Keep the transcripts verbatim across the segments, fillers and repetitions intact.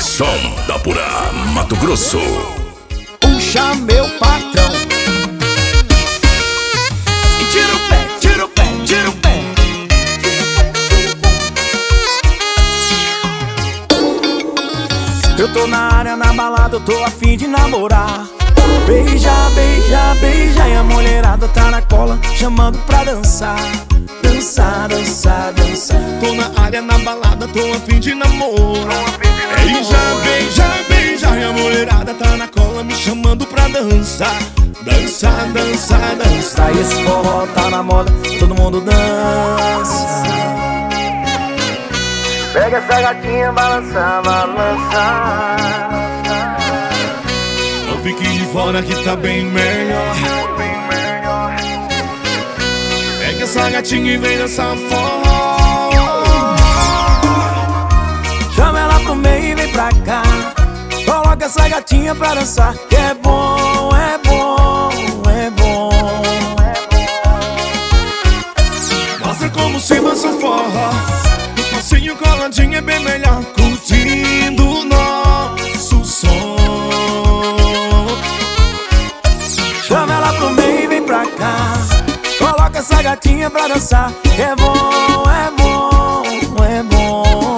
som da Pura Mato Grosso. Puxa meu patrão e tira o pé, tira o pé, tira o pé. Eu tô na área, na balada, eu tô a fim de namorar. Beija, beija, beija e a mulherada tá na cola, chamando pra dançar. Dançar, dançar, dançar. Tô na área, na balada, tô a fim de namorar. Beija, beija, beija e a mulherada tá na cola, me chamando pra dançar. Dançar, dançar, dançar. E esse forró tá na moda, todo mundo dança. Pega essa gatinha, balança, balança. Não fique de fora que tá bem melhor. Pega essa gatinha e vem dançar forró. Chama ela pro meio e vem pra cá. Coloca essa gatinha pra dançar, que é bom, é bom, é bom. Mostra como se dança forró. No passinho coladinho é bem melhor, curtindo o nosso som. Chama ela pro meio e vem pra cá. Coloca essa gatinha pra dançar, que é bom, é bom, é bom.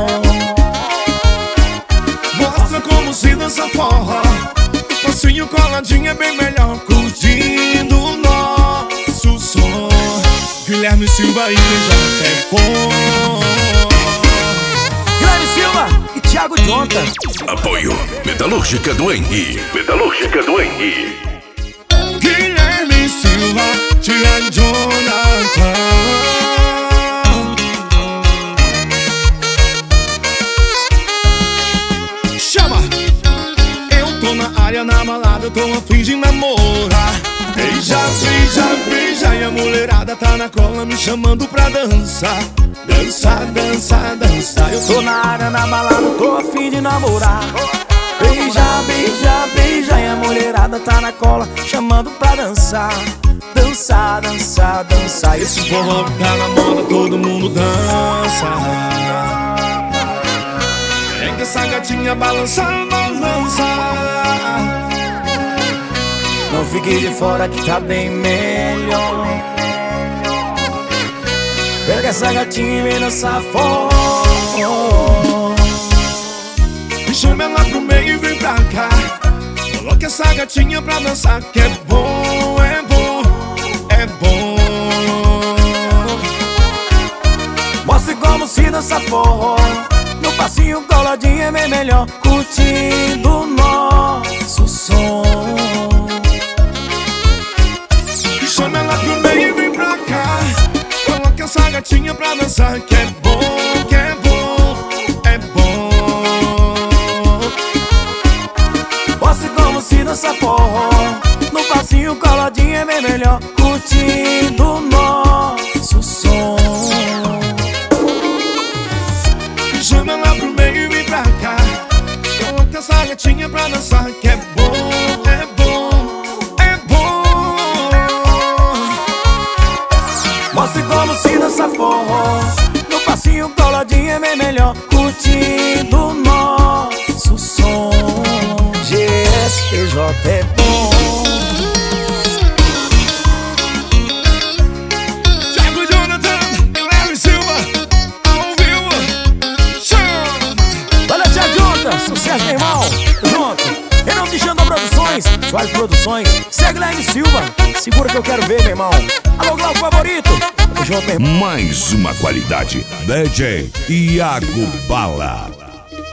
Mostra como se dança forró. No passinho coladinho é bem melhor, curtindo o nosso som. Guilherme Silva e Beija é bom. Guilherme Silva e Thiago Jonta. Apoio Metalúrgica do Henri. Metalúrgica do Henri. Guilherme Silva, Thiago Jonathan. Chama! Eu tô na área, na balada, eu tô a fim de namorar. Beija, beija, beija e a mulherada tá na cola, me chamando pra dançar. Dançar, dançar, dançar. Eu tô na área, na balada, tô a fim de namorar. Beija, beija, beija e a mulherada tá na cola, chamando pra dançar. Dançar, dançar, dançar. Esse forró tá na moda, todo mundo dança. Pega essa gatinha, balança, balança. Não fique de fora que tá bem melhor. Pega essa gatinha e vem dançar forró. Chama ela pro meio e vem pra cá. Coloca essa gatinha pra dançar, que é bom, é bom, é bom. Mostre como se dança forró. No passinho coladinho é bem melhor, curtindo o nosso som. Chama ela pro meio e vem pra cá. Coloca essa gatinha pra dançar, que é bom, que é bom, é bom. Mostre como se dança forró. No passinho coladinho é bem melhor, curtindo o nosso som. Chama ela pro meio e vem pra cá. Coloca essa gatinha pra dançar, que é bom, é bom, é bom. Mostre como se dança forró. No passinho coladinho é bem melhor, curtindo o nosso som. G S P J é bom. Thiago Jonathan, Guilherme Silva, ao vivo. Chama! Olha, Thiago Jonathan, sucesso, meu irmão. Junto. Renan Bichando Produções, Suárez Produções. Segue Guilherme Silva. Segura que eu quero ver, meu irmão. Alô, Glauco Favorito. Tamo junto, meu irmão. Mais uma qualidade. D J Iago Bala.